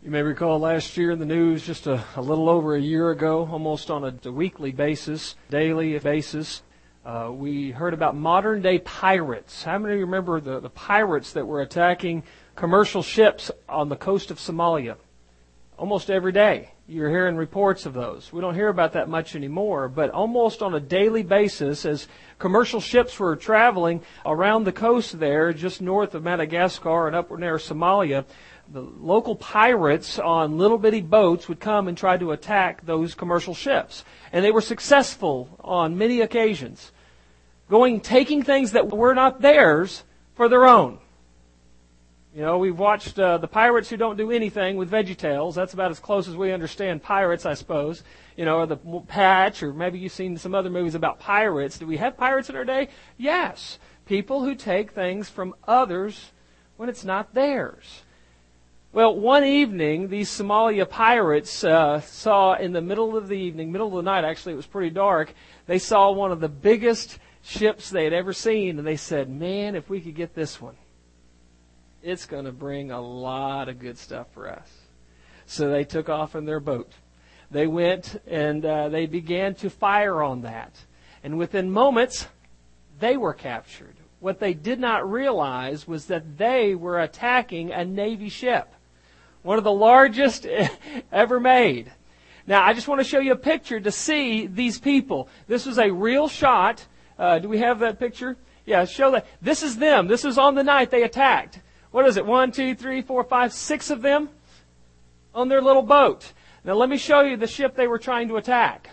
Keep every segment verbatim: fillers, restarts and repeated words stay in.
You may recall last year in the news, just a, a little over a year ago, almost on a, a weekly basis, daily basis, uh, we heard about modern-day pirates. How many remember the, the pirates that were attacking commercial ships on the coast of Somalia? Almost every day you're hearing reports of those. We don't hear about that much anymore, but almost on a daily basis, as commercial ships were traveling around the coast there, just north of Madagascar and up near Somalia, the local pirates on little bitty boats would come and try to attack those commercial ships. And they were successful on many occasions, going, taking things that were not theirs for their own. You know, we've watched uh, the pirates who don't do anything with VeggieTales. That's about as close as we understand pirates, I suppose. You know, or the Patch, or maybe you've seen some other movies about pirates. Do we have pirates in our day? Yes. People who take things from others when it's not theirs. Well, one evening, these Somalia pirates uh, saw in the middle of the evening, middle of the night, actually, it was pretty dark, they saw one of the biggest ships they had ever seen, and they said, man, if we could get this one, it's going to bring a lot of good stuff for us. So they took off in their boat. They went and uh, they began to fire on that. And within moments, they were captured. What they did not realize was that they were attacking a Navy ship, one of the largest ever made. Now, I just want to show you a picture to see these people. This was a real shot. Uh, do we have that picture? Yeah, show that. This is them. This is on the night they attacked. What is it? One, two, three, four, five, six of them on their little boat. Now, let me show you the ship they were trying to attack.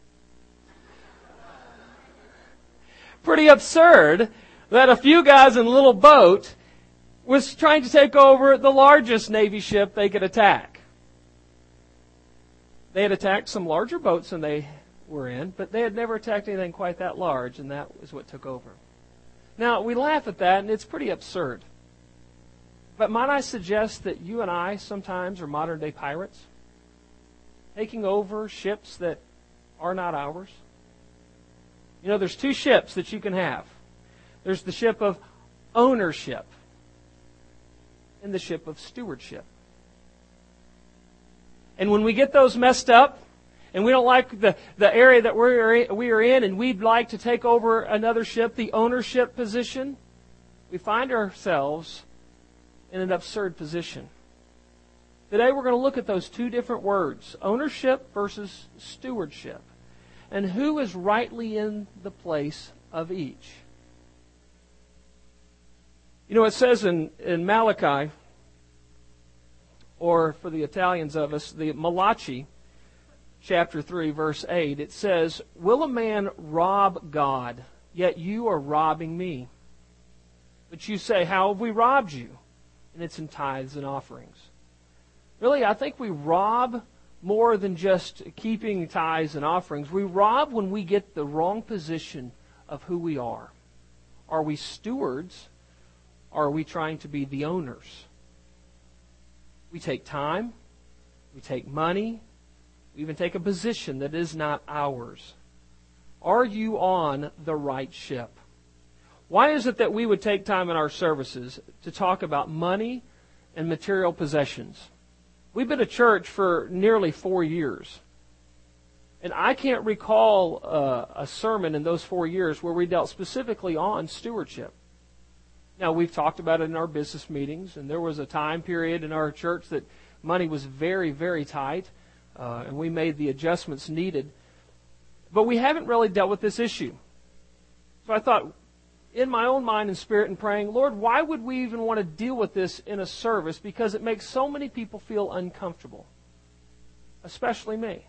Pretty absurd that a few guys in a little boat was trying to take over the largest Navy ship they could attack. They had attacked some larger boats than they were in, but they had never attacked anything quite that large, and that was what took over. Now, we laugh at that, and it's pretty absurd. But might I suggest that you and I sometimes are modern-day pirates, taking over ships that are not ours? You know, there's two ships that you can have. There's the ship of ownership and the ship of stewardship. And when we get those messed up, and we don't like the, the area that we're, we are in, and we'd like to take over another ship, the ownership position, we find ourselves in an absurd position. Today we're going to look at those two different words, ownership versus stewardship, and who is rightly in the place of each. You know, it says in, in Malachi, or for the Italians of us, the Malachi, chapter three, verse eight, it says, will a man rob God? Yet you are robbing me. But you say, how have we robbed you? And it's in tithes and offerings. Really, I think we rob more than just keeping tithes and offerings. We rob when we get the wrong position of who we are. Are we stewards? Or are we trying to be the owners? We take time. We take money. We even take a position that is not ours. Are you on the right ship? Why is it that we would take time in our services to talk about money and material possessions? We've been a church for nearly four years. And I can't recall uh, a sermon in those four years where we dealt specifically on stewardship. Now, we've talked about it in our business meetings, and there was a time period in our church that money was very, very tight, uh, and we made the adjustments needed. But we haven't really dealt with this issue. So I thought, in my own mind and spirit and praying, Lord, why would we even want to deal with this in a service? Because it makes so many people feel uncomfortable, especially me.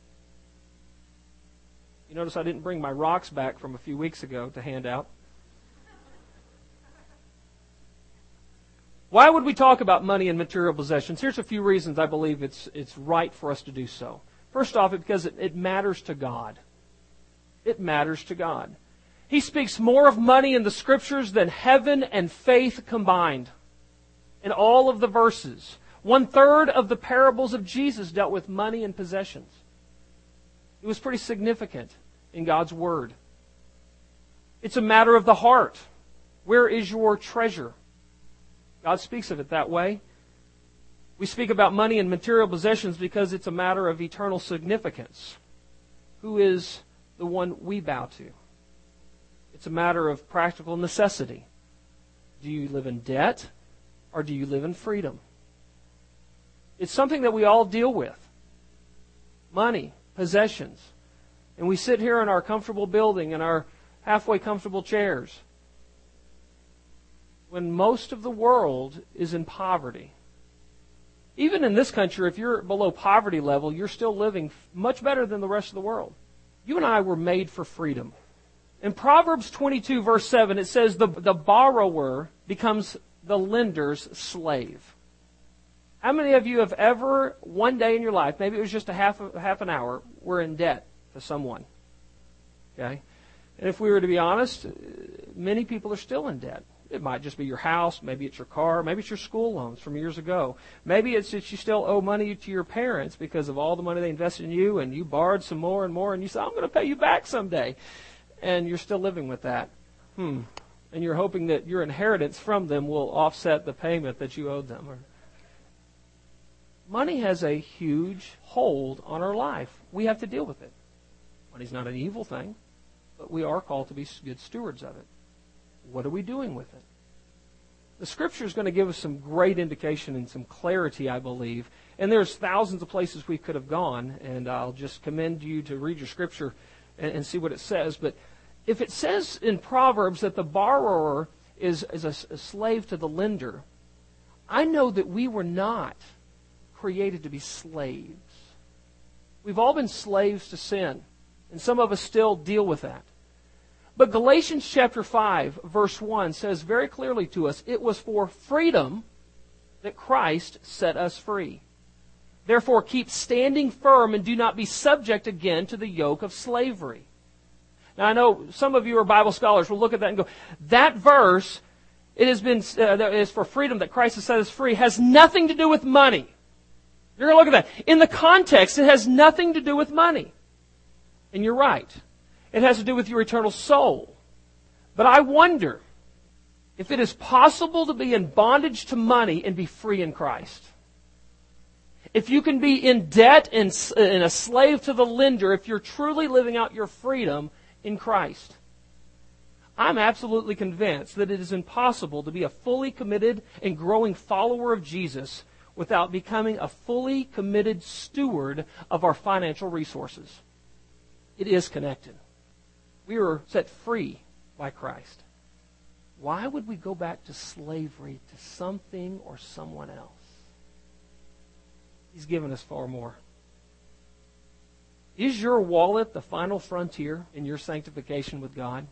You notice I didn't bring my rocks back from a few weeks ago to hand out. Why would we talk about money and material possessions? Here's a few reasons I believe it's it's right for us to do so. First off, because it, it matters to God. It matters to God. He speaks more of money in the Scriptures than heaven and faith combined. In all of the verses. One third of the parables of Jesus dealt with money and possessions. It was pretty significant in God's Word. It's a matter of the heart. Where is your treasure? God speaks of it that way. We speak about money and material possessions because it's a matter of eternal significance. Who is the one we bow to? It's a matter of practical necessity. Do you live in debt or do you live in freedom? It's something that we all deal with. Money, possessions. And we sit here in our comfortable building in our halfway comfortable chairs when most of the world is in poverty. Even in this country, if you're below poverty level, you're still living much better than the rest of the world. You and I were made for freedom. In Proverbs twenty-two, verse seven, it says, the, the borrower becomes the lender's slave. How many of you have ever, one day in your life, maybe it was just a half, a half an hour, were in debt to someone? Okay? And if we were to be honest, many people are still in debt. It might just be your house, maybe it's your car, maybe it's your school loans from years ago. Maybe it's that you still owe money to your parents because of all the money they invested in you, and you borrowed some more and more, and you said, I'm going to pay you back someday. And you're still living with that. Hmm. And you're hoping that your inheritance from them will offset the payment that you owed them. Money has a huge hold on our life. We have to deal with it. Money's not an evil thing, but we are called to be good stewards of it. What are we doing with it? The Scripture is going to give us some great indication and some clarity, I believe. And there's thousands of places we could have gone, and I'll just commend you to read your Scripture and, and see what it says. But if it says in Proverbs that the borrower is, is a, a slave to the lender, I know that we were not created to be slaves. We've all been slaves to sin, and some of us still deal with that. But Galatians chapter five, verse one says very clearly to us, it was for freedom that Christ set us free. Therefore, keep standing firm and do not be subject again to the yoke of slavery. Now, I know some of you are Bible scholars will look at that and go, that verse, it has been, uh, that is for freedom that Christ has set us free, has nothing to do with money. You're going to look at that. In the context, it has nothing to do with money. And you're right. It has to do with your eternal soul. But I wonder if it is possible to be in bondage to money and be free in Christ. If you can be in debt and, and a slave to the lender, if you're truly living out your freedom in Christ. I'm absolutely convinced that it is impossible to be a fully committed and growing follower of Jesus without becoming a fully committed steward of our financial resources. It is connected. We were set free by Christ. Why would we go back to slavery to something or someone else? He's given us far more. Is your wallet the final frontier in your sanctification with God?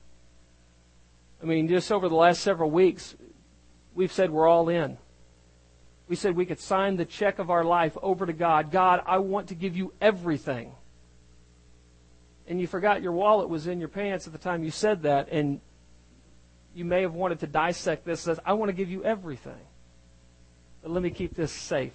I mean, just over the last several weeks, we've said we're all in. We said we could sign the check of our life over to God. God, I want to give you everything. And you forgot your wallet was in your pants at the time you said that, and you may have wanted to dissect this as, I want to give you everything. But let me keep this safe.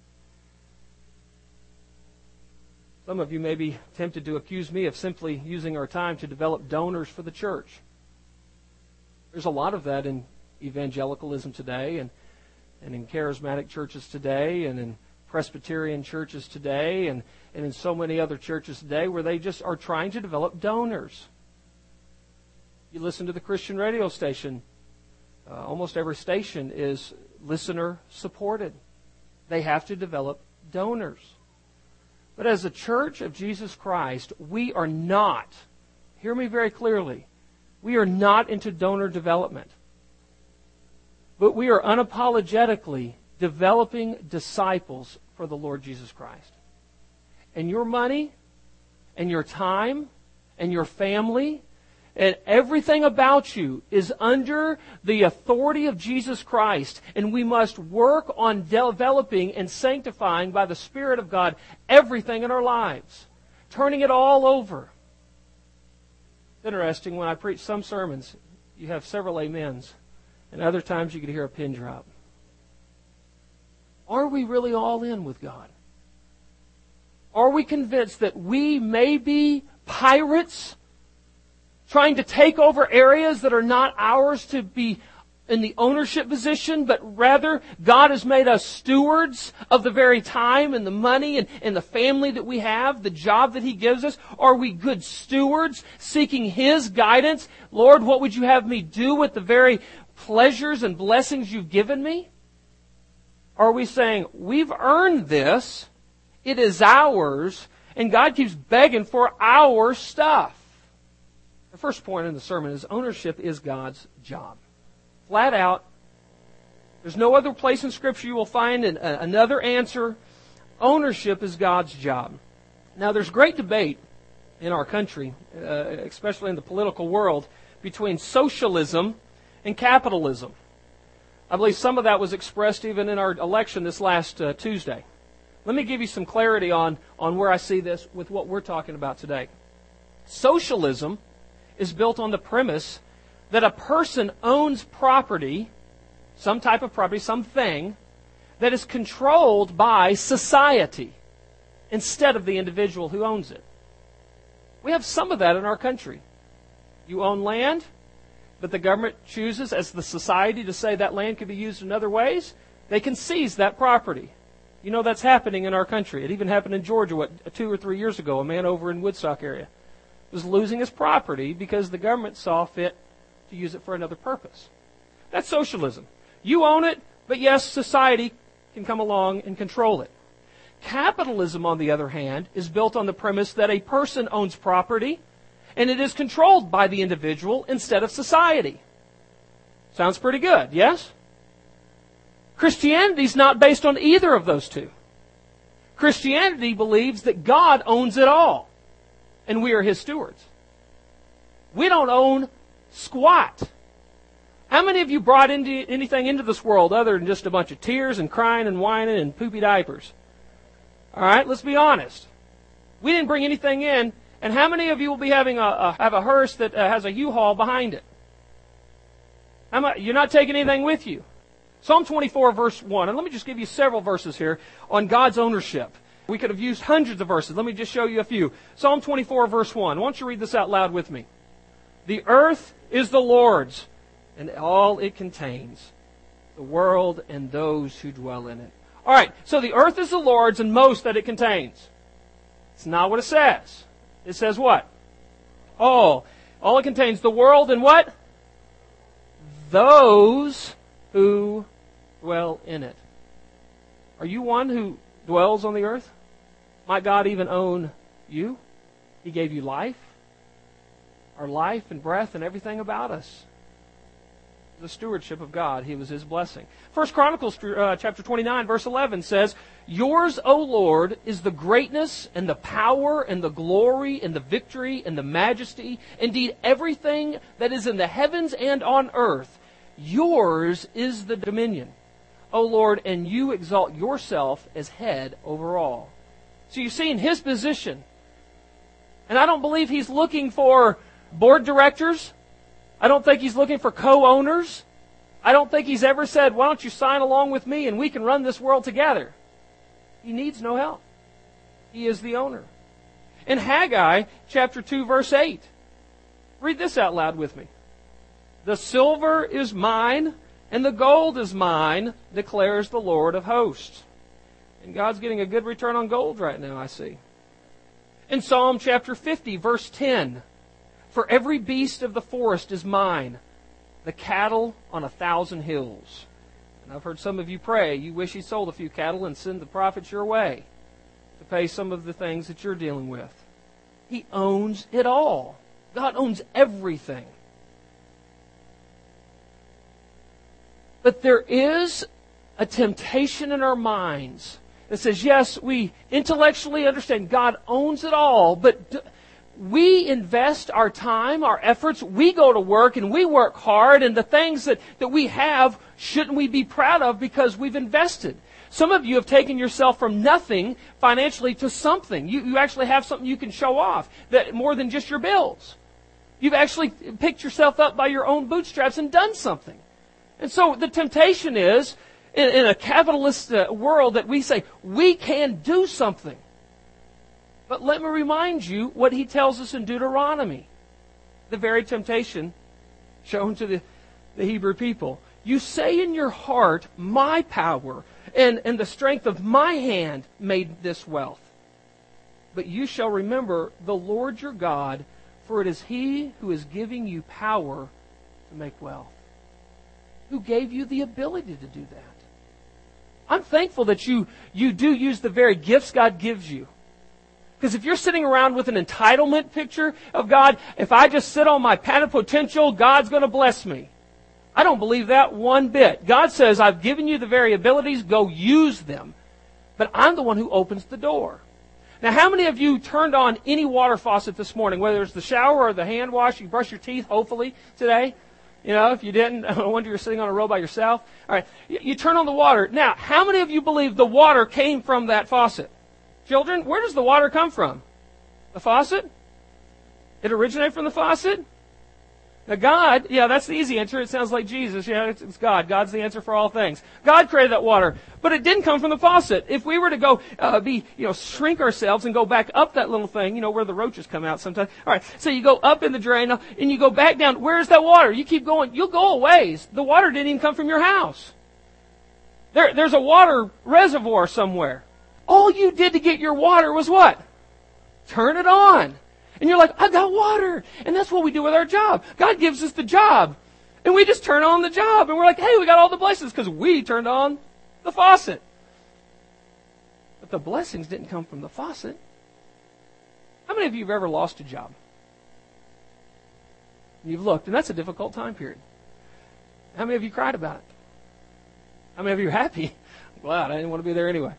Some of you may be tempted to accuse me of simply using our time to develop donors for the church. There's a lot of that in evangelicalism today, and, and in charismatic churches today, and in Presbyterian churches today, and, and in so many other churches today where they just are trying to develop donors. You listen to the Christian radio station. Uh, almost every station is listener supported. They have to develop donors. But as a church of Jesus Christ, we are not, hear me very clearly, we are not into donor development. But we are unapologetically developing disciples for the Lord Jesus Christ. And your money, and your time, and your family, and everything about you is under the authority of Jesus Christ. And we must work on developing and sanctifying by the Spirit of God everything in our lives. Turning it all over. It's interesting, when I preach some sermons, you have several amens. And other times you could hear a pin drop. Are we really all in with God? Are we convinced that we may be pirates trying to take over areas that are not ours to be in the ownership position, but rather God has made us stewards of the very time and the money and, and the family that we have, the job that He gives us? Are we good stewards seeking His guidance? Lord, what would you have me do with the very pleasures and blessings you've given me? Are we saying, we've earned this, it is ours, and God keeps begging for our stuff? The first point in the sermon is ownership is God's job. Flat out. There's no other place in Scripture you will find an, uh, another answer. Ownership is God's job. Now, there's great debate in our country, uh, especially in the political world, between socialism and capitalism. I believe some of that was expressed even in our election this last uh, Tuesday. Let me give you some clarity on, on where I see this with what we're talking about today. Socialism is built on the premise that a person owns property, some type of property, something, that is controlled by society instead of the individual who owns it. We have some of that in our country. You own land, but the government chooses as the society to say that land can be used in other ways. They can seize that property. You know that's happening in our country. It even happened in Georgia, what, two or three years ago. A man over in Woodstock area was losing his property because the government saw fit to use it for another purpose. That's socialism. You own it, but yes, society can come along and control it. Capitalism, on the other hand, is built on the premise that a person owns property and it is controlled by the individual instead of society. Sounds pretty good, yes? Christianity is not based on either of those two. Christianity believes that God owns it all and we are His stewards. We don't own squat. How many of you brought into anything into this world other than just a bunch of tears and crying and whining and poopy diapers? All right, let's be honest. We didn't bring anything in. And how many of you will be having a, a have a hearse that uh, has a U-Haul behind it? How much, you're not taking anything with you. Psalm twenty-four, verse one. And let me just give you several verses here on God's ownership. We could have used hundreds of verses. Let me just show you a few. Psalm twenty-four, verse one. Why don't you read this out loud with me? The earth is the Lord's, and all it contains, the world and those who dwell in it. All right, so the earth is the Lord's and most that it contains. It's not what it says. It says what? All. All it contains, the world and what? Those who dwell in it. Are you one who dwells on the earth? Might God even own you? He gave you life. Our life and breath and everything about us. The stewardship of God. He was His blessing. First Chronicles uh, chapter twenty-nine, verse eleven says, Yours, O Lord, is the greatness and the power and the glory and the victory and the majesty. Indeed, everything that is in the heavens and on earth. Yours is the dominion, O Lord, and you exalt yourself as head over all. So you see in His position, and I don't believe He's looking for board directors. I don't think He's looking for co-owners. I don't think He's ever said, why don't you sign along with me and we can run this world together. He needs no help. He is the owner. In Haggai chapter two, verse eight, read this out loud with me. The silver is mine and the gold is mine, declares the Lord of hosts. And God's getting a good return on gold right now, I see. In Psalm chapter fifty, verse ten, for every beast of the forest is mine, the cattle on a thousand hills. And I've heard some of you pray, you wish He sold a few cattle and send the prophets your way to pay some of the things that you're dealing with. He owns it all. God owns everything. But there is a temptation in our minds that says, yes, we intellectually understand God owns it all, but we invest our time, our efforts, we go to work and we work hard, and the things that, that we have, shouldn't we be proud of because we've invested? Some of you have taken yourself from nothing financially to something. You, you actually have something you can show off, that more than just your bills. You've actually picked yourself up by your own bootstraps and done something. And so the temptation is, in, in a capitalist uh, world, that we say, we can do something. But let me remind you what He tells us in Deuteronomy. The very temptation shown to the, the Hebrew people. You say in your heart, my power and, and the strength of my hand made this wealth. But you shall remember the Lord your God, for it is He who is giving you power to make wealth. Who gave you the ability to do that? I'm thankful that you, you do use the very gifts God gives you. Because if you're sitting around with an entitlement picture of God, if I just sit on my patent potential, God's going to bless me. I don't believe that one bit. God says, I've given you the very abilities, go use them. But I'm the one who opens the door. Now, how many of you turned on any water faucet this morning, whether it's the shower or the hand wash? You brush your teeth, hopefully, today. You know, if you didn't, I wonder you're sitting on a row by yourself. All right, you, you turn on the water. Now, how many of you believe the water came from that faucet? Children, where does the water come from? The faucet? It originated from the faucet? Now God, yeah, that's the easy answer. It sounds like Jesus. Yeah, it's, it's God. God's the answer for all things. God created that water, but it didn't come from the faucet. If we were to go uh, be, you know, shrink ourselves and go back up that little thing, you know, where the roaches come out sometimes. All right, so you go up in the drain and you go back down. Where's that water? You keep going. You'll go a ways. The water didn't even come from your house. There, there's a water reservoir somewhere. All you did to get your water was what? Turn it on. And you're like, I got water. And that's what we do with our job. God gives us the job. And we just turn on the job. And we're like, hey, we got all the blessings because we turned on the faucet. But the blessings didn't come from the faucet. How many of you have ever lost a job? You've looked, and that's a difficult time period. How many of you cried about it? How many of you are happy? I'm glad. I didn't want to be there anyway.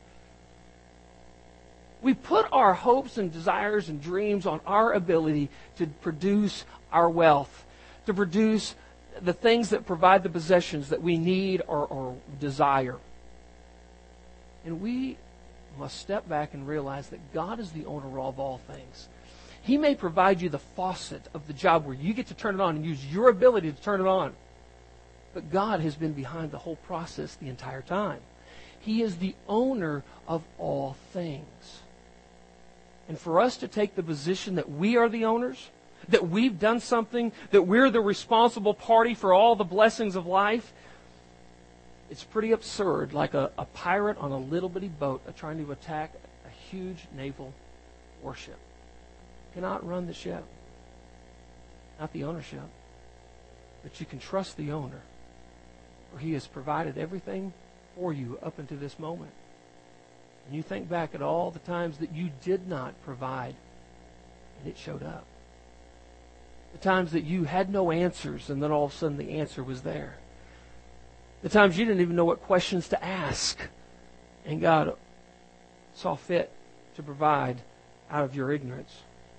We put our hopes and desires and dreams on our ability to produce our wealth, to produce the things that provide the possessions that we need or, or desire. And we must step back and realize that God is the owner of all things. He may provide you the faucet of the job where you get to turn it on and use your ability to turn it on. But God has been behind the whole process the entire time. He is the owner of all things. And for us to take the position that we are the owners, that we've done something, that we're the responsible party for all the blessings of life, it's pretty absurd, like a, a pirate on a little bitty boat trying to attack a huge naval warship. Cannot run the ship. Not the ownership. But you can trust the owner, for He has provided everything for you up until this moment. And you think back at all the times that you did not provide, and it showed up. The times that you had no answers, and then all of a sudden the answer was there. The times you didn't even know what questions to ask, and God saw fit to provide out of your ignorance.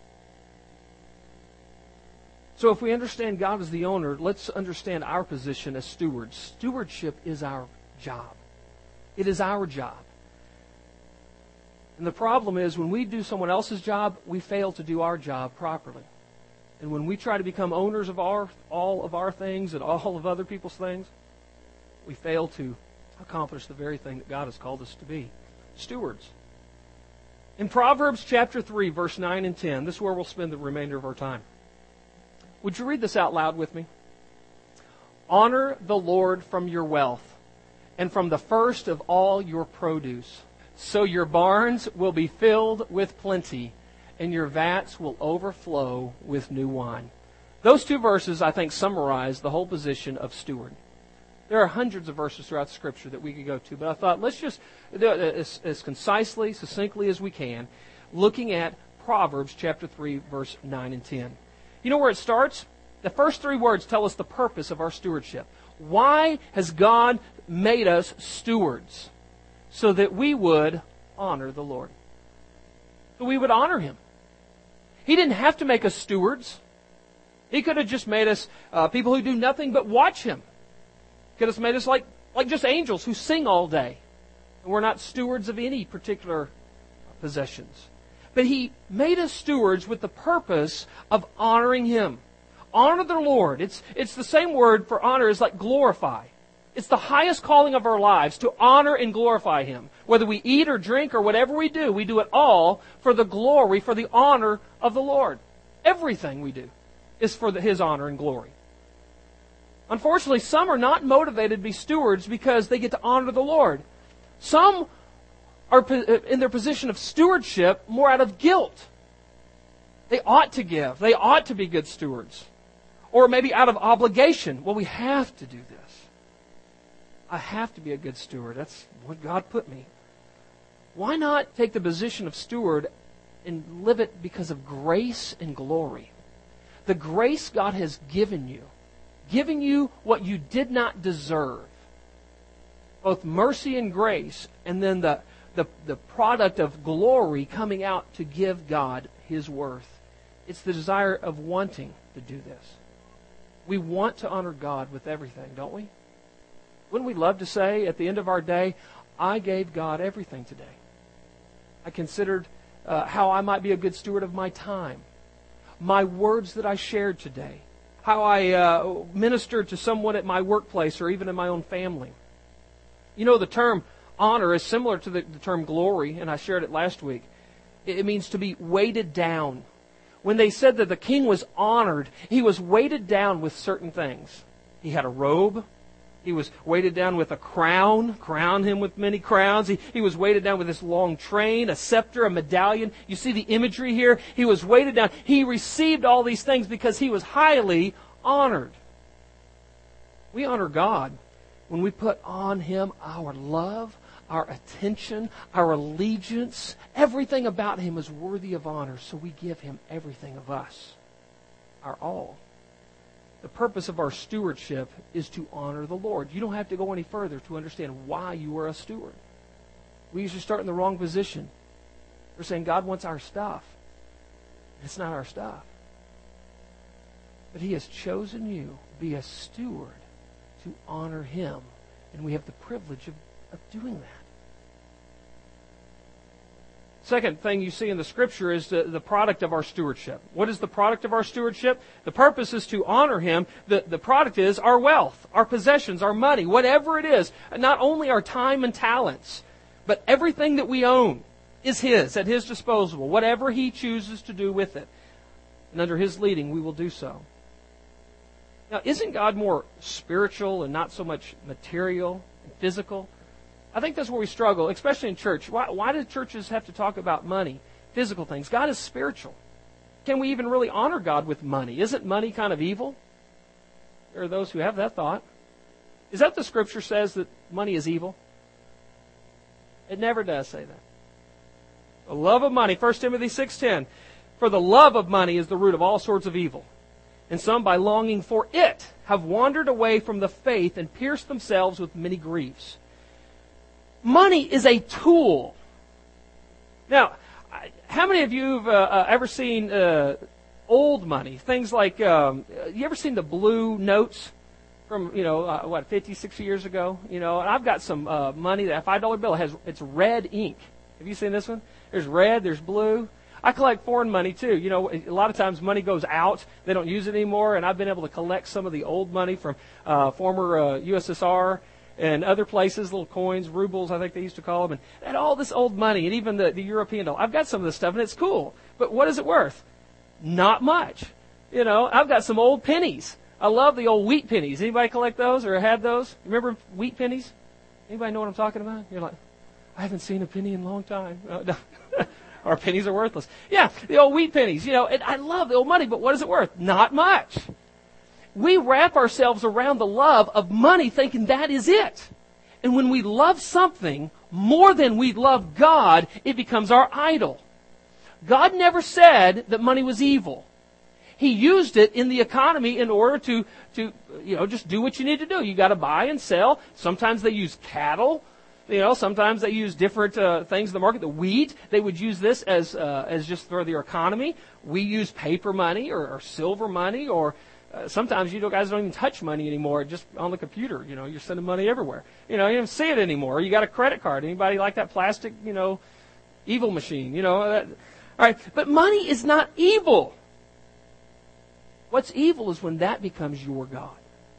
So if we understand God as the owner, let's understand our position as stewards. Stewardship is our job. It is our job. And the problem is when we do someone else's job, we fail to do our job properly. And when we try to become owners of our, all of our things and all of other people's things, we fail to accomplish the very thing that God has called us to be. Stewards. In Proverbs chapter three, verse nine and ten, this is where we'll spend the remainder of our time. Would you read this out loud with me? Honor the Lord from your wealth and from the first of all your produce. So your barns will be filled with plenty, and your vats will overflow with new wine. Those two verses, I think, summarize the whole position of steward. There are hundreds of verses throughout the Scripture that we could go to, but I thought let's just, as, as concisely, succinctly as we can, looking at Proverbs chapter three, verse nine and ten. You know where it starts? The first three words tell us the purpose of our stewardship. Why has God made us stewards? So that we would honor the Lord. So we would honor Him. He didn't have to make us stewards. He could have just made us uh, people who do nothing but watch Him. He could have made us like, like just angels who sing all day. And we're not stewards of any particular possessions. But He made us stewards with the purpose of honoring Him. Honor the Lord. It's, it's the same word for honor as like glorify. It's the highest calling of our lives to honor and glorify Him. Whether we eat or drink or whatever we do, we do it all for the glory, for the honor of the Lord. Everything we do is for the, His honor and glory. Unfortunately, some are not motivated to be stewards because they get to honor the Lord. Some are in their position of stewardship more out of guilt. They ought to give. They ought to be good stewards. Or maybe out of obligation. Well, we have to do this. I have to be a good steward. That's what God put me. Why not take the position of steward and live it because of grace and glory? The grace God has given you, giving you what you did not deserve. Both mercy and grace, and then the, the, the product of glory coming out to give God His worth. It's the desire of wanting to do this. We want to honor God with everything, don't we? Wouldn't we love to say at the end of our day, I gave God everything today. I considered uh, how I might be a good steward of my time, my words that I shared today, how I uh, ministered to someone at my workplace or even in my own family. You know, the term honor is similar to the, the term glory, and I shared it last week. It, it means to be weighted down. When they said that the king was honored, he was weighted down with certain things. He had a robe. He was weighted down with a crown, crowned him with many crowns. He, he was weighted down with this long train, a scepter, a medallion. You see the imagery here? He was weighted down. He received all these things because he was highly honored. We honor God when we put on Him our love, our attention, our allegiance. Everything about Him is worthy of honor, so we give Him everything of us, our all. The purpose of our stewardship is to honor the Lord. You don't have to go any further to understand why you are a steward. We usually start in the wrong position. We're saying God wants our stuff. It's not our stuff. But He has chosen you to be a steward to honor Him. And we have the privilege of, of doing that. Second thing you see in the Scripture is the, the product of our stewardship. What is the product of our stewardship? The purpose is to honor Him. The, the product is our wealth, our possessions, our money, whatever it is. Not only our time and talents, but everything that we own is His, at His disposal. Whatever He chooses to do with it. And under His leading, we will do so. Now, isn't God more spiritual and not so much material and physical? I think that's where we struggle, especially in church. Why, why do churches have to talk about money, physical things? God is spiritual. Can we even really honor God with money? Isn't money kind of evil? There are those who have that thought. Is that the Scripture says that money is evil? It never does say that. The love of money, First Timothy six ten. For the love of money is the root of all sorts of evil. And some, by longing for it, have wandered away from the faith and pierced themselves with many griefs. Money is a tool. Now, how many of you have uh, ever seen uh, old money? Things like, um, you ever seen the blue notes from, you know, uh, what, fifty, sixty years ago? You know, and I've got some uh, money, that a five dollar bill has, it's red ink. Have you seen this one? There's red, there's blue. I collect foreign money too. You know, a lot of times money goes out. They don't use it anymore. And I've been able to collect some of the old money from uh, former uh, U S S R and other places, little coins, rubles, I think they used to call them, and, and all this old money, and even the, the European dollar. I've got some of this stuff, and it's cool. But what is it worth? Not much. You know, I've got some old pennies. I love the old wheat pennies. Anybody collect those or had those? Remember wheat pennies? Anybody know what I'm talking about? You're like, I haven't seen a penny in a long time. Oh, no. Our pennies are worthless. Yeah, the old wheat pennies. You know, and I love the old money, but what is it worth? Not much. We wrap ourselves around the love of money thinking that is it. And when we love something more than we love God, it becomes our idol. God never said that money was evil. He used it in the economy in order to, to you know, just do what you need to do. You got to buy and sell. Sometimes they use cattle. You know, sometimes they use different uh, things in the market. The wheat, they would use this as uh, as just for their economy. We use paper money or, or silver money or Uh, sometimes you know guys don't even touch money anymore, just on the computer. You know, you're sending money everywhere. You know, you don't see it anymore. You got a credit card. Anybody like that plastic, you know, evil machine? You know, that, all right. But money is not evil. What's evil is when that becomes your God.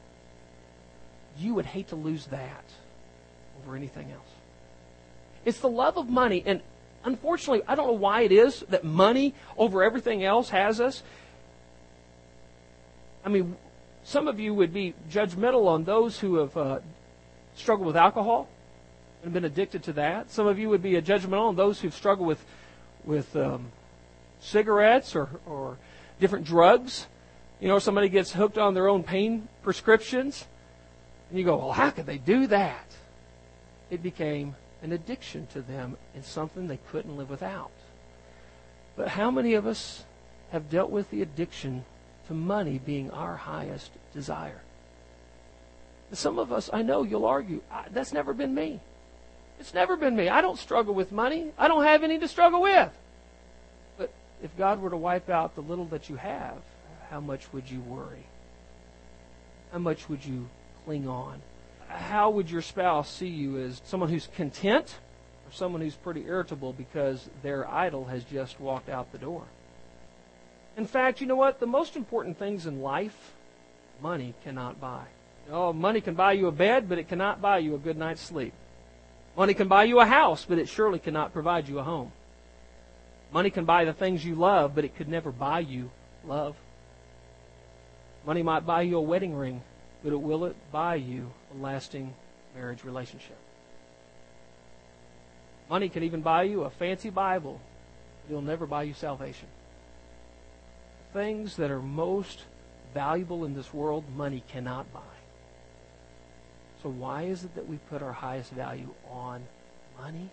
You would hate to lose that over anything else. It's the love of money, and unfortunately, I don't know why it is that money over everything else has us. I mean, Some of you would be judgmental on those who have uh, struggled with alcohol and been addicted to that. Some of you would be judgmental on those who've struggled with with um, cigarettes or, or different drugs. You know, somebody gets hooked on their own pain prescriptions, and you go, well, how could they do that? It became an addiction to them and something they couldn't live without. But how many of us have dealt with the addiction to money being our highest desire? Some of us, I know you'll argue, that's never been me. It's never been me. I don't struggle with money. I don't have any to struggle with. But if God were to wipe out the little that you have, how much would you worry? How much would you cling on? How would your spouse see you, as someone who's content or someone who's pretty irritable because their idol has just walked out the door? In fact, you know what? The most important things in life, money cannot buy. Oh, money can buy you a bed, but it cannot buy you a good night's sleep. Money can buy you a house, but it surely cannot provide you a home. Money can buy the things you love, but it could never buy you love. Money might buy you a wedding ring, but it will it buy you a lasting marriage relationship. Money can even buy you a fancy Bible, but it'll never buy you salvation. Things that are most valuable in this world, money cannot buy. So why is it that we put our highest value on money?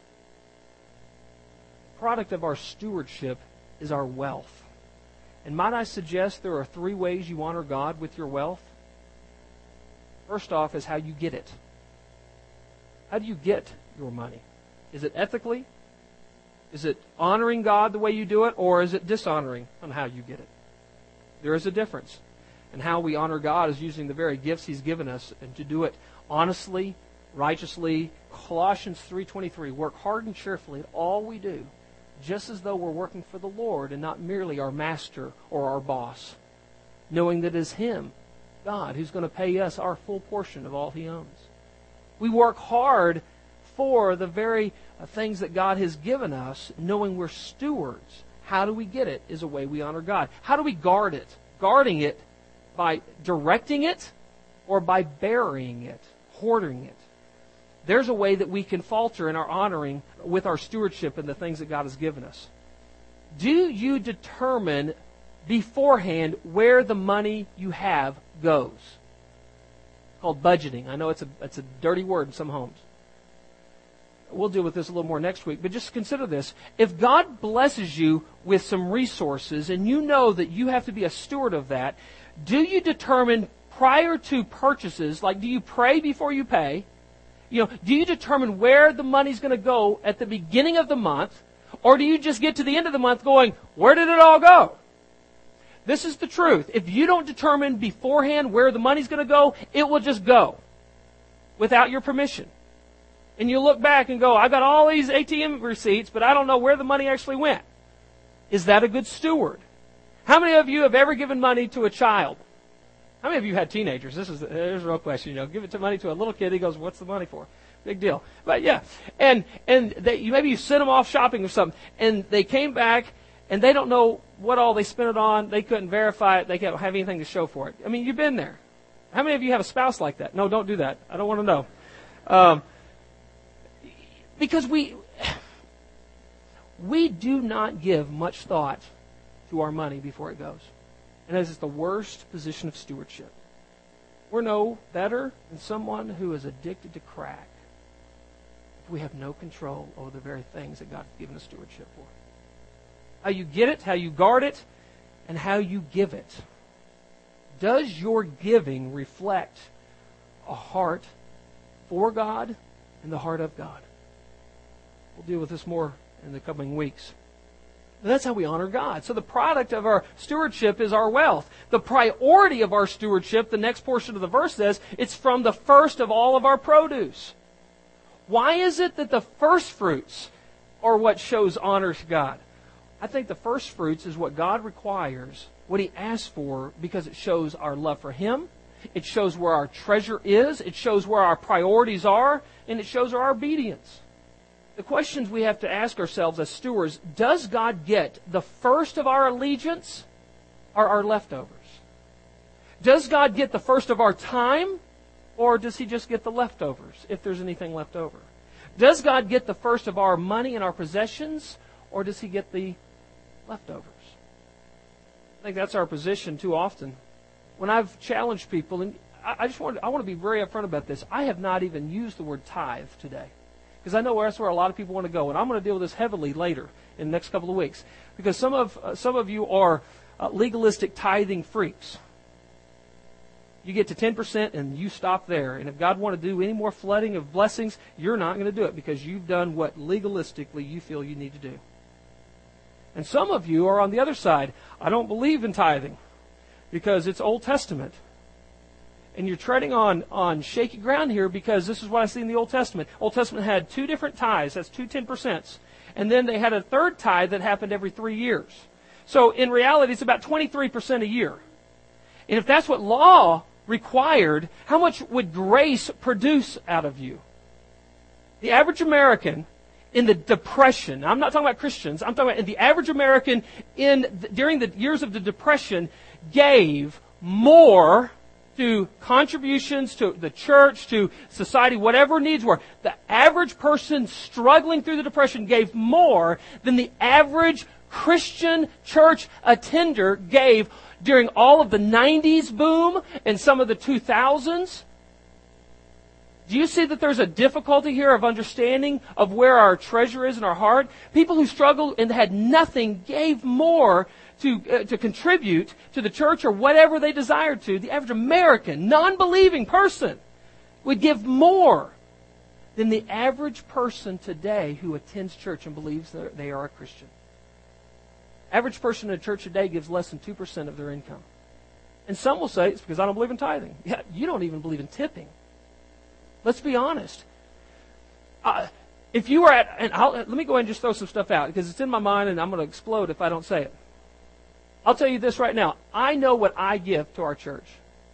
The product of our stewardship is our wealth. And might I suggest there are three ways you honor God with your wealth? First off is how you get it. How do you get your money? Is it ethically? Is it honoring God the way you do it? Or is it dishonoring on how you get it? There is a difference. And how we honor God is using the very gifts He's given us, and to do it honestly, righteously. Colossians three twenty-three, work hard and cheerfully at all we do, just as though we're working for the Lord and not merely our master or our boss, knowing that it is Him, God, who's going to pay us our full portion of all He owns. We work hard for the very things that God has given us, knowing we're stewards. How do we get it is a way we honor God. How do we guard it? Guarding it by directing it or by burying it, hoarding it. There's a way that we can falter in our honoring with our stewardship and the things that God has given us. Do you determine beforehand where the money you have goes? It's called budgeting. I know it's a, it's a dirty word in some homes. We'll deal with this a little more next week, but just consider this. If God blesses you with some resources and you know that you have to be a steward of that, do you determine prior to purchases, like do you pray before you pay? You know, do you determine where the money's going to go at the beginning of the month? Or do you just get to the end of the month going, where did it all go? This is the truth. If you don't determine beforehand where the money's going to go, it will just go without your permission. And you look back and go, I got all these A T M receipts, but I don't know where the money actually went. Is that a good steward? How many of you have ever given money to a child? How many of you had teenagers? This is there's a real question. You know, give it to money to a little kid. He goes, "What's the money for?" Big deal. But yeah, and and they, you, maybe you sent them off shopping or something, and they came back and they don't know what all they spent it on. They couldn't verify it. They don't have anything to show for it. I mean, you've been there. How many of you have a spouse like that? No, don't do that. I don't want to know. Um, because we we do not give much thought to our money before it goes. And that is the worst position of stewardship. We're no better than someone who is addicted to crack if we have no control over the very things that God has given us stewardship for. How you get it, how you guard it, and how you give it. Does your giving reflect a heart for God and the heart of God? We'll deal with this more in the coming weeks. But that's how we honor God. So the product of our stewardship is our wealth. The priority of our stewardship, the next portion of the verse says, it's from the first of all of our produce. Why is it that the first fruits are what shows honor to God? I think the first fruits is what God requires, what He asks for, because it shows our love for Him. It shows where our treasure is. It shows where our priorities are. And it shows our obedience. The questions we have to ask ourselves as stewards, does God get the first of our allegiance or our leftovers? Does God get the first of our time, or does He just get the leftovers, if there's anything left over? Does God get the first of our money and our possessions, or does He get the leftovers? I think that's our position too often. When I've challenged people, and I just want to, I want to be very upfront about this, I have not even used the word tithe today. Because I know that's where a lot of people want to go. And I'm going to deal with this heavily later in the next couple of weeks. Because some of uh, some of you are uh, legalistic tithing freaks. You get to ten percent and you stop there. And if God wanted to do any more flooding of blessings, you're not going to do it because you've done what legalistically you feel you need to do. And some of you are on the other side. I don't believe in tithing because it's Old Testament. And you're treading on, on shaky ground here because this is what I see in the Old Testament. Old Testament had two different tithes. That's two ten percents. And then they had a third tithe that happened every three years. So in reality, it's about twenty-three percent a year. And if that's what law required, how much would grace produce out of you? The average American in the Depression, I'm not talking about Christians, I'm talking about the average American in during the years of the Depression gave more to contributions to the church, to society, whatever needs were. The average person struggling through the Depression gave more than the average Christian church attender gave during all of the nineties boom and some of the two thousands. Do you see that there's a difficulty here of understanding of where our treasure is in our heart? People who struggled and had nothing gave more to uh, to contribute to the church or whatever they desired to. The average American, non-believing person would give more than the average person today who attends church and believes that they are a Christian. Average person in a church today gives less than two percent of their income. And some will say, it's because I don't believe in tithing. Yeah, you don't even believe in tipping. Let's be honest. Uh, if you were at, and I'll, let me go ahead and just throw some stuff out because it's in my mind and I'm going to explode if I don't say it. I'll tell you this right now. I know what I give to our church.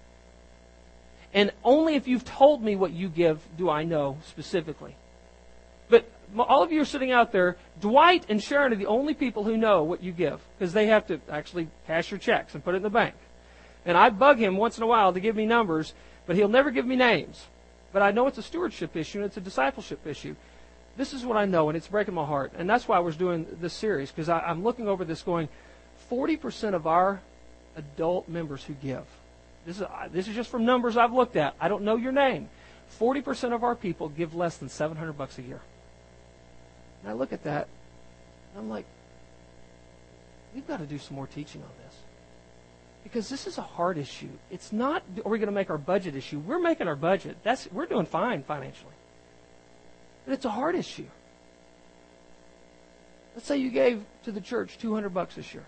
And only if you've told me what you give do I know specifically. But all of you are sitting out there, Dwight and Sharon are the only people who know what you give because they have to actually cash your checks and put it in the bank. And I bug him once in a while to give me numbers, but he'll never give me names. But I know it's a stewardship issue and it's a discipleship issue. This is what I know, and it's breaking my heart. And that's why I was doing this series, because I'm looking over this going, forty percent of our adult members who give, this is, this is just from numbers I've looked at. I don't know your name. forty percent of our people give less than seven hundred bucks a year. And I look at that, and I'm like, we've got to do some more teaching on this. Because this is a hard issue. It's not, are we going to make our budget issue? We're making our budget. That's We're doing fine financially. But it's a hard issue. Let's say you gave to the church two hundred bucks this year.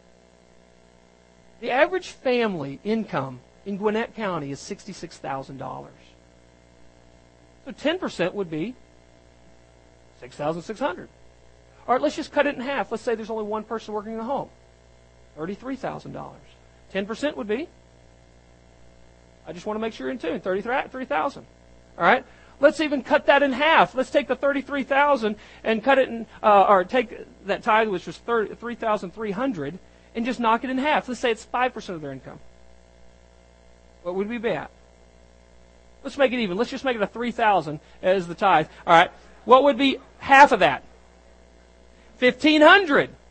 The average family income in Gwinnett County is sixty-six thousand dollars. So ten percent would be six thousand six hundred dollars. All right, let's just cut it in half. Let's say there's only one person working in the home. thirty-three thousand dollars. ten percent would be, I just want to make sure you're in tune, thirty-three thousand dollars. All right? Let's even cut that in half. Let's take the thirty-three thousand dollars and cut it in, uh, or take that tithe, which was three thousand three hundred dollars, and just knock it in half. Let's say it's five percent of their income. What would we be at? Let's make it even. Let's just make it a three thousand dollars as the tithe. All right. What would be half of that? fifteen hundred dollars.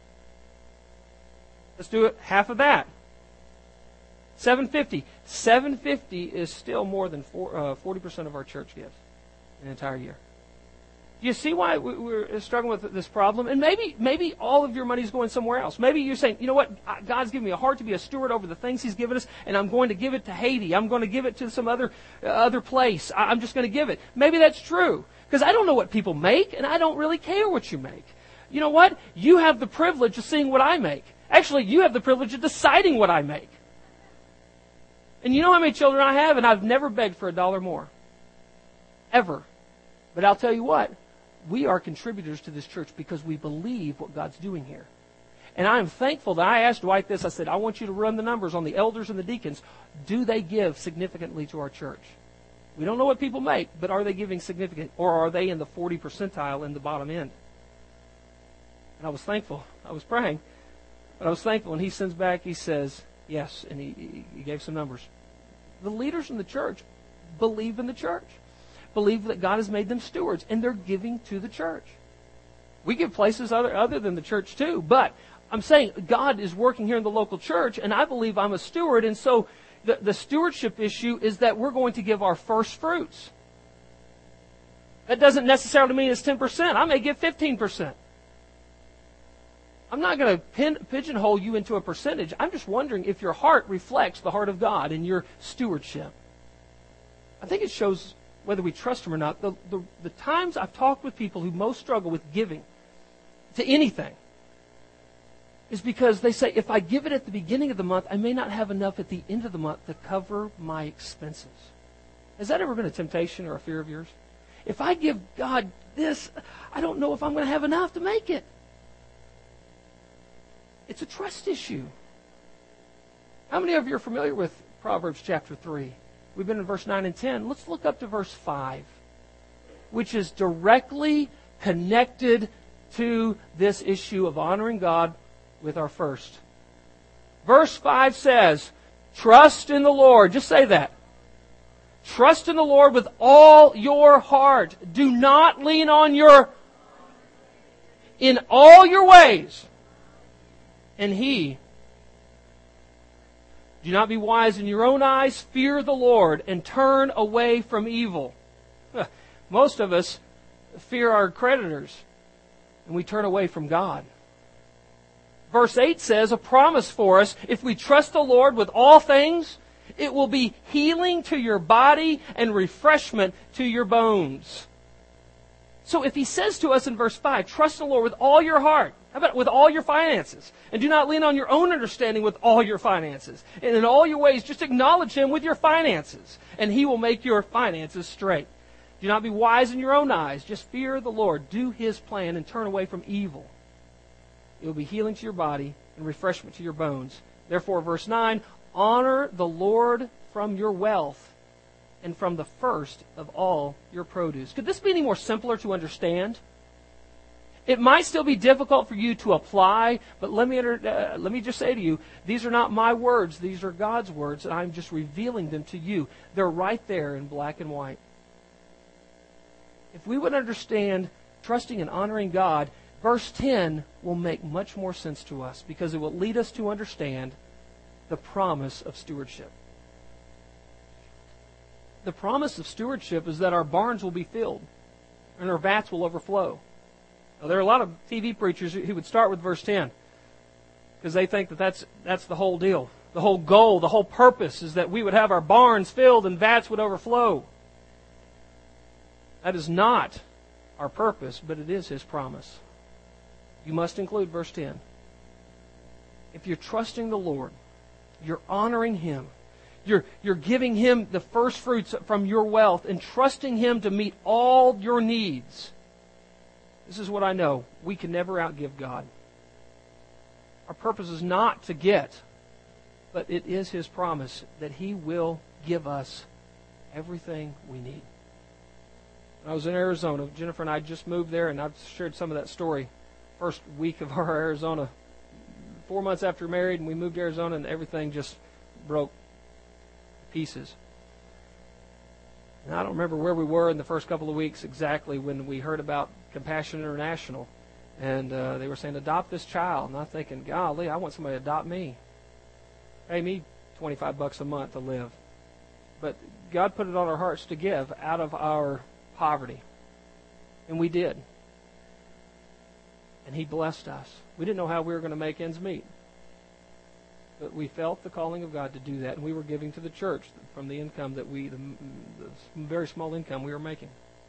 Let's do it half of that. seven hundred fifty dollars. seven hundred fifty dollars is still more than four, uh, forty percent of our church gives in an entire year. Do you see why we're struggling with this problem? And maybe maybe all of your money is going somewhere else. Maybe you're saying, you know what, God's given me a heart to be a steward over the things He's given us, and I'm going to give it to Haiti. I'm going to give it to some other uh, other place. I'm just going to give it. Maybe that's true. Because I don't know what people make, and I don't really care what you make. You know what? You have the privilege of seeing what I make. Actually, you have the privilege of deciding what I make. And you know how many children I have, and I've never begged for a dollar more. Ever. But I'll tell you what, we are contributors to this church because we believe what God's doing here. And I am thankful that I asked Dwight this. I said, I want you to run the numbers on the elders and the deacons. Do they give significantly to our church? We don't know what people make, but are they giving significant? Or are they in the forty percentile in the bottom end? And I was thankful. I was praying. But I was thankful. And he sends back, he says, Yes, and he, he gave some numbers. The leaders in the church believe in the church, believe that God has made them stewards, and they're giving to the church. We give places other, other than the church too, but I'm saying God is working here in the local church, and I believe I'm a steward, and so the, the stewardship issue is that we're going to give our first fruits. That doesn't necessarily mean it's ten percent. I may give fifteen percent. I'm not going to pin, pigeonhole you into a percentage. I'm just wondering if your heart reflects the heart of God in your stewardship. I think it shows whether we trust Him or not. The, the, the times I've talked with people who most struggle with giving to anything is because they say, if I give it at the beginning of the month, I may not have enough at the end of the month to cover my expenses. Has that ever been a temptation or a fear of yours? If I give God this, I don't know if I'm going to have enough to make it. It's a trust issue. How many of you are familiar with Proverbs chapter three? We've been in verse nine and ten. Let's look up to verse five, which is directly connected to this issue of honoring God with our first. Verse five says, trust in the Lord. Just say that. Trust in the Lord with all your heart. Do not lean on your... In all your ways. And He... Do not be wise in your own eyes. Fear the Lord and turn away from evil. Most of us fear our creditors and we turn away from God. Verse eight says a promise for us. If we trust the Lord with all things, it will be healing to your body and refreshment to your bones. So if He says to us in verse five, trust the Lord with all your heart. How about with all your finances? And do not lean on your own understanding with all your finances. And in all your ways, just acknowledge Him with your finances. And He will make your finances straight. Do not be wise in your own eyes. Just fear the Lord. Do His plan and turn away from evil. It will be healing to your body and refreshment to your bones. Therefore, verse nine, honor the Lord from your wealth and from the first of all your produce. Could this be any more simpler to understand? It might still be difficult for you to apply, but let me uh, let me just say to you, these are not my words. These are God's words, and I'm just revealing them to you. They're right there in black and white. If we would understand trusting and honoring God, verse ten will make much more sense to us because it will lead us to understand the promise of stewardship. The promise of stewardship is that our barns will be filled and our vats will overflow. Now, there are a lot of T V preachers who would start with verse ten because they think that that's, that's the whole deal. The whole goal, the whole purpose is that we would have our barns filled and vats would overflow. That is not our purpose, but it is His promise. You must include verse ten. If you're trusting the Lord, you're honoring Him, You're, you're giving Him the first fruits from your wealth and trusting Him to meet all your needs. This is what I know. We can never outgive God. Our purpose is not to get, but it is His promise that He will give us everything we need. When I was in Arizona, Jennifer and I just moved there, and I've shared some of that story. First week of our Arizona, four months after married, and we moved to Arizona, and everything just broke pieces. And I don't remember where we were in the first couple of weeks exactly when we heard about Compassion International. And uh, they were saying, adopt this child. And I'm thinking, golly, I want somebody to adopt me. Pay me twenty-five bucks a month to live. But God put it on our hearts to give out of our poverty. And we did. And He blessed us. We didn't know how we were going to make ends meet. But we felt the calling of God to do that, and we were giving to the church from the income that we, the, the very small income we were making.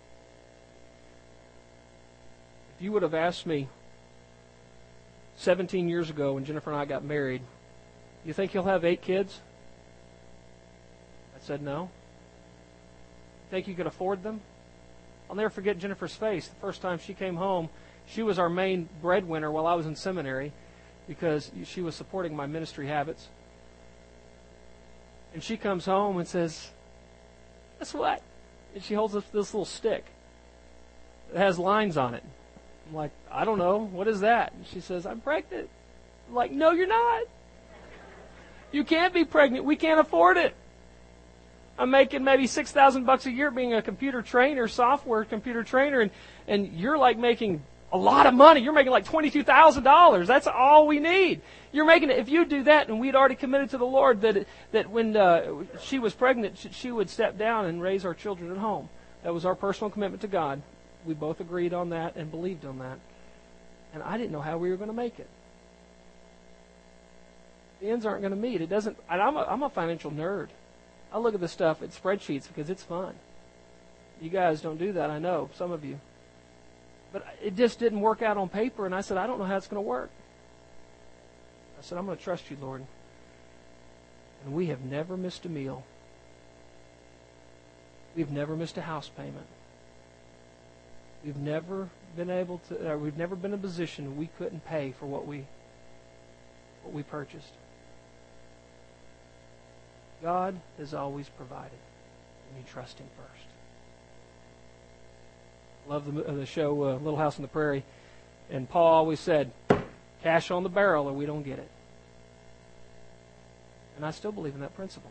If you would have asked me seventeen years ago when Jennifer and I got married, you think he'll have eight kids? I said no. Think you could afford them? I'll never forget Jennifer's face the first time she came home. She was our main breadwinner while I was in seminary, because she was supporting my ministry habits. And she comes home and says, guess what? And she holds up this little stick that has lines on it. I'm like, I don't know. What is that? And she says, I'm pregnant. I'm like, no, you're not. You can't be pregnant. We can't afford it. I'm making maybe six thousand bucks a year being a computer trainer, software computer trainer, and, and you're like making a lot of money. You're making like twenty-two thousand dollars. That's all we need. You're making it. If you do that, and we'd already committed to the Lord that that when uh, she was pregnant, she would step down and raise our children at home. That was our personal commitment to God. We both agreed on that and believed on that. And I didn't know how we were going to make it. The ends aren't going to meet. It doesn't. And I'm a, I'm a financial nerd. I look at this stuff at spreadsheets because it's fun. You guys don't do that, I know, some of you. But it just didn't work out on paper, and I said, I don't know how it's going to work. I said, I'm going to trust you, Lord. And we have never missed a meal. We've never missed a house payment. We've never been able to, uh, we've never been in a position we couldn't pay for what we, what we purchased. God has always provided, and you trust Him first. Love the, uh, the show uh, Little House on the Prairie, and Paul always said, cash on the barrel or we don't get it. And I still believe in that principle.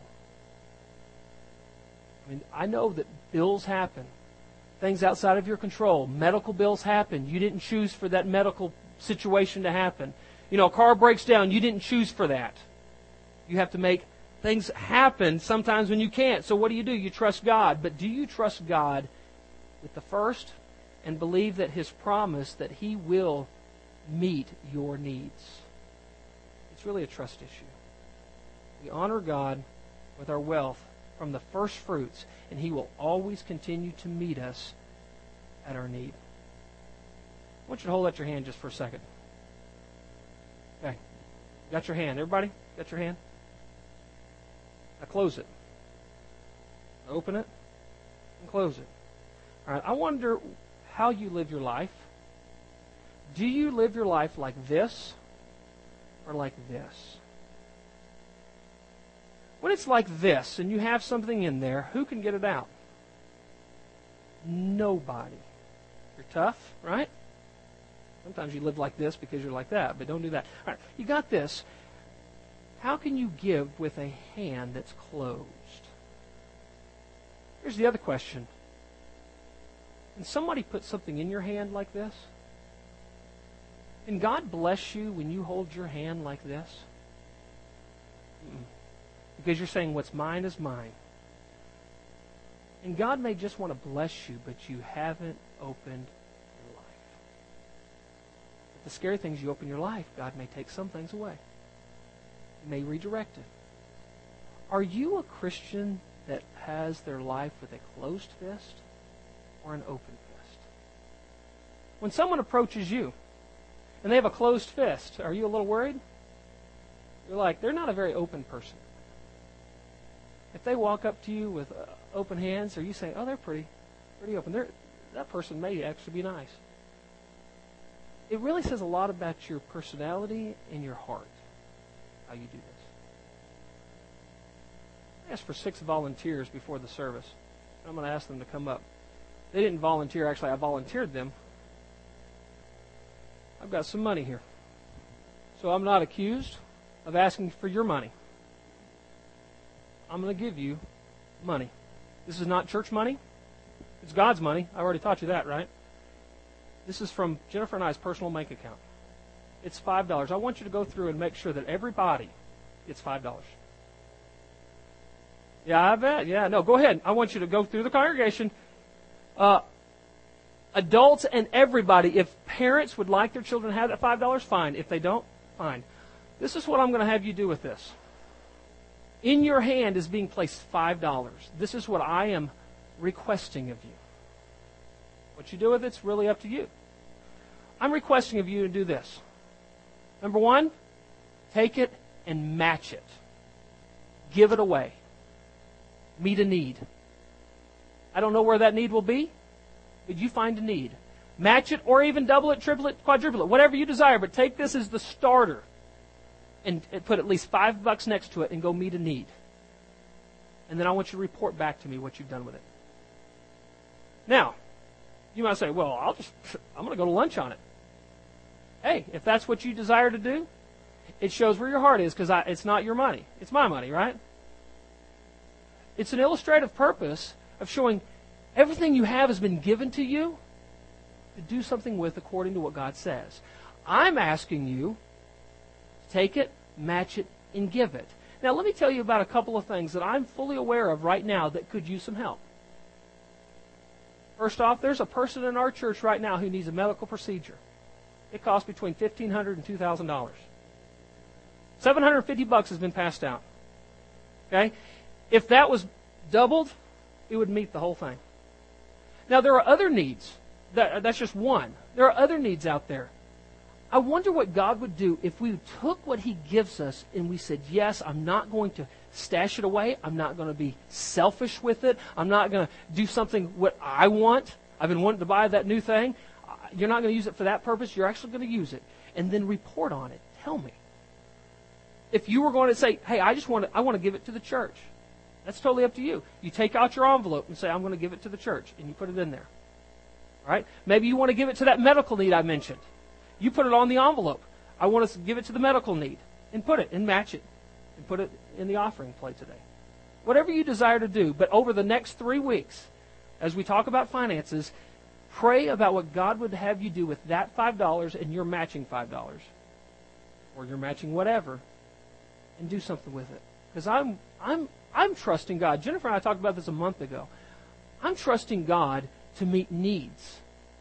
I mean, I know that bills happen, things outside of your control. Medical bills happen. You didn't choose for that medical situation to happen. You know, a car breaks down. You didn't choose for that. You have to make things happen sometimes when you can't. So what do you do? You trust God. But do you trust God with the first and believe that His promise that He will meet your needs? It's really a trust issue. We honor God with our wealth from the first fruits, and He will always continue to meet us at our need. I want you to hold out your hand just for a second. Okay. Got your hand. Everybody? Got your hand? Now close it. Open it and close it. All right. I wonder how you live your life. Do you live your life like this or like this? When it's like this and you have something in there, who can get it out? Nobody. You're tough, right? Sometimes you live like this because you're like that, but don't do that. All right. You got this. How can you give with a hand that's closed? Here's the other question. Can somebody put something in your hand like this? Can God bless you when you hold your hand like this? Mm-mm. Because you're saying what's mine is mine. And God may just want to bless you, but you haven't opened your life. But the scary thing is you open your life, God may take some things away. May redirect it. Are you a Christian that has their life with a closed fist or an open fist? When someone approaches you and they have a closed fist, are you a little worried? You're like, they're not a very open person. If they walk up to you with uh, open hands, are you saying, oh, they're pretty, pretty open. They're, that person may actually be nice. It really says a lot about your personality and your heart. How you do this. I asked for six volunteers before the service. I'm going to ask them to come up. They didn't volunteer. Actually, I volunteered them. I've got some money here. So I'm not accused of asking for your money. I'm going to give you money. This is not church money. It's God's money. I already taught you that, right? This is from Jennifer and I's personal bank account. It's five dollars. I want you to go through and make sure that everybody gets five dollars. Yeah, I bet. Yeah, no, go ahead. I want you to go through the congregation. Uh, adults and everybody, if parents would like their children to have that five dollars, fine. If they don't, fine. This is what I'm going to have you do with this. In your hand is being placed five dollars. This is what I am requesting of you. What you do with it's really up to you. I'm requesting of you to do this. Number one, take it and match it. Give it away. Meet a need. I don't know where that need will be, but you find a need. Match it or even double it, triple it, quadruple it, whatever you desire, but take this as the starter and put at least five bucks next to it and go meet a need. And then I want you to report back to me what you've done with it. Now, you might say, well, I'll just, I'm going to go to lunch on it. Hey, if that's what you desire to do, It shows where your heart is because it's not your money. It's my money, right? It's an illustrative purpose of showing everything you have has been given to you to do something with according to what God says. I'm asking you to take it, match it, and give it. Now, let me tell you about a couple of things that I'm fully aware of right now that could use some help. First off, there's a person in our church right now who needs a medical procedure. It costs between fifteen hundred dollars and two thousand dollars. seven hundred fifty bucks has been passed out. Okay? If that was doubled, it would meet the whole thing. Now, there are other needs. That, that's just one. There are other needs out there. I wonder what God would do if we took what He gives us and we said, yes, I'm not going to stash it away. I'm not going to be selfish with it. I'm not going to do something what I want. I've been wanting to buy that new thing. You're not going to use it for that purpose. You're actually going to use it. And then report on it. Tell me. If you were going to say, hey, I just want to, I want to give it to the church. That's totally up to you. You take out your envelope and say, I'm going to give it to the church. And you put it in there. All right? Maybe you want to give it to that medical need I mentioned. You put it on the envelope. I want to give it to the medical need. And put it and match it. And put it in the offering plate today. Whatever you desire to do. But over the next three weeks, as we talk about finances, pray about what God would have you do with that five dollars and you're matching five dollars. Or you're matching whatever. And do something with it. Because I'm, I'm, I'm trusting God. Jennifer and I talked about this a month ago. I'm trusting God to meet needs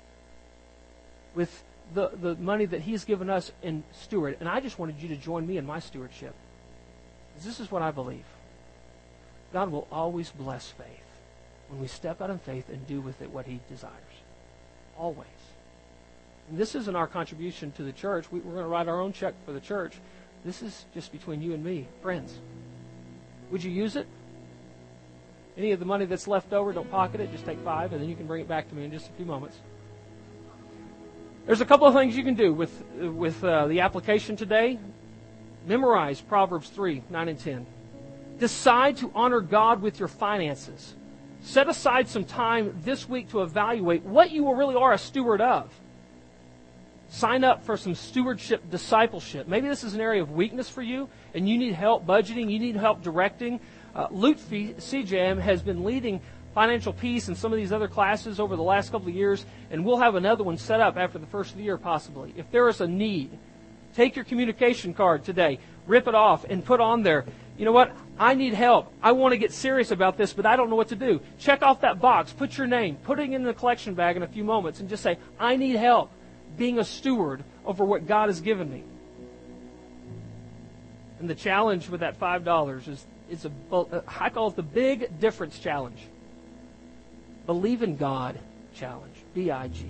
with the, the money that He's given us in steward. And I just wanted you to join me in my stewardship. Because this is what I believe. God will always bless faith when we step out in faith and do with it what He desires. Always. And this isn't our contribution to the church. We, we're going to write our own check for the church. This is just between you and me. Friends, would you use it? Any of the money that's left over, don't pocket it. Just take five, and then you can bring it back to me in just a few moments. There's a couple of things you can do with, with uh, the application today. Memorize Proverbs three, nine and ten. Decide to honor God with your finances. Set aside some time this week to evaluate what you really are a steward of. Sign up for some stewardship discipleship. Maybe this is an area of weakness for you, and you need help budgeting, you need help directing. Uh, Lutfi C J M has been leading Financial Peace and some of these other classes over the last couple of years, and we'll have another one set up after the first of the year possibly. If there is a need, take your communication card today, rip it off, and put on there, you know what, I need help. I want to get serious about this, but I don't know what to do. Check off that box, put your name, put it in the collection bag in a few moments, and just say, I need help being a steward over what God has given me. And the challenge with that five dollars is, is a, I call it the big difference challenge. Believe in God challenge. B I G.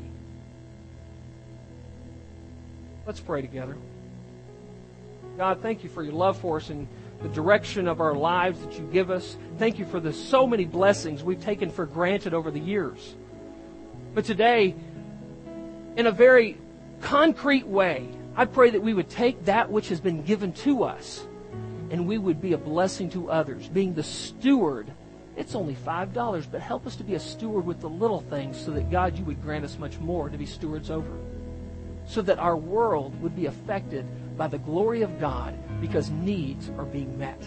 Let's pray together. God, thank you for your love for us and the direction of our lives that you give us. Thank you for the so many blessings we've taken for granted over the years. But today, in a very concrete way, I pray that we would take that which has been given to us and we would be a blessing to others. Being the steward, it's only five dollars, but help us to be a steward with the little things so that, God, you would grant us much more to be stewards over. So that our world would be affected by the glory of God because needs are being met.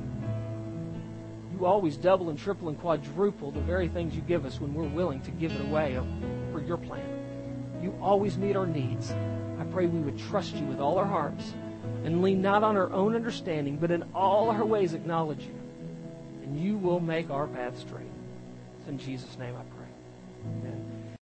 You always double and triple and quadruple the very things you give us when we're willing to give it away for your plan. You always meet our needs. I pray we would trust you with all our hearts and lean not on our own understanding, but in all our ways acknowledge you. And you will make our path straight. In Jesus' name I pray. Amen.